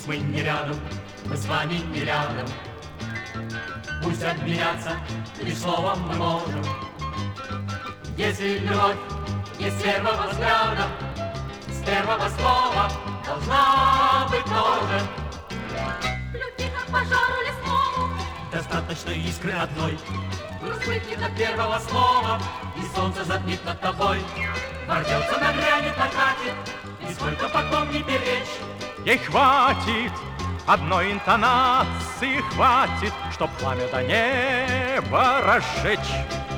Пусть мы не рядом, мы с вами не рядом. Пусть обменяться лишь словом мы можем. Если любовь есть с первого взгляда, с первого слова должна быть тоже. Любви, как пожару лесному, Достаточно искры одной. Вспыхнет от первого слова, и солнце затмит над тобой. Ворвется, нагрянет, накатит, и сколько потом не беречь. Ей хватит одной интонации, хватит, чтоб пламя до неба разжечь.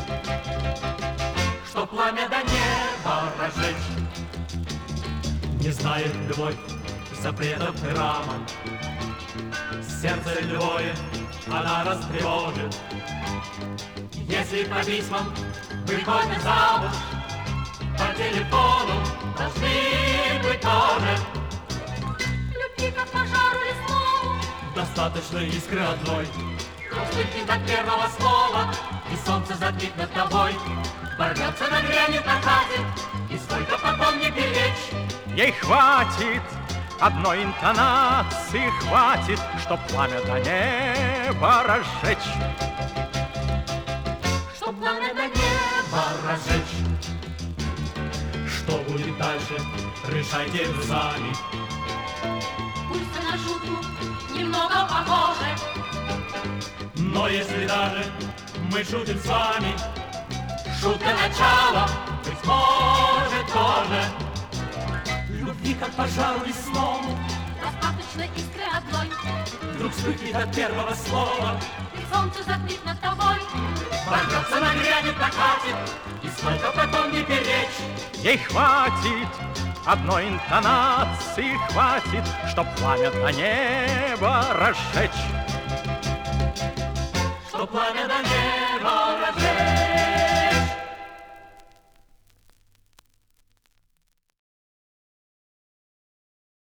Чтоб пламя до неба разжечь. Не знает любовь запретов и рамок. Сердце любое она растревожит. Если по письмам выходит замуж, по телефону должны быть тоже. любви, как пожару лесному, Достаточно искры одной. вспыхнет От первого слова, и солнце затмит над тобой. Ворвется, нагрянет, накатит, и сколько потом не беречь. Ей хватит одной интонации, хватит, чтоб пламя до неба разжечь. чтоб пламя до неба. Разжечь. Что будет дальше, решайте вы сами. Пусть на шутку немного похоже, Но если даже мы шутим с вами, шутка начала, быть может, тоже. Любви, как пожару лесному, достаточно искры одной, вдруг вспыхнет от первого слова. и солнце затмит над тобой. Ворвется, нагрянет, накатит, и сколько потом не беречь. Ей хватит одной интонации, хватит, чтоб пламя до неба разжечь. Что пламя до неба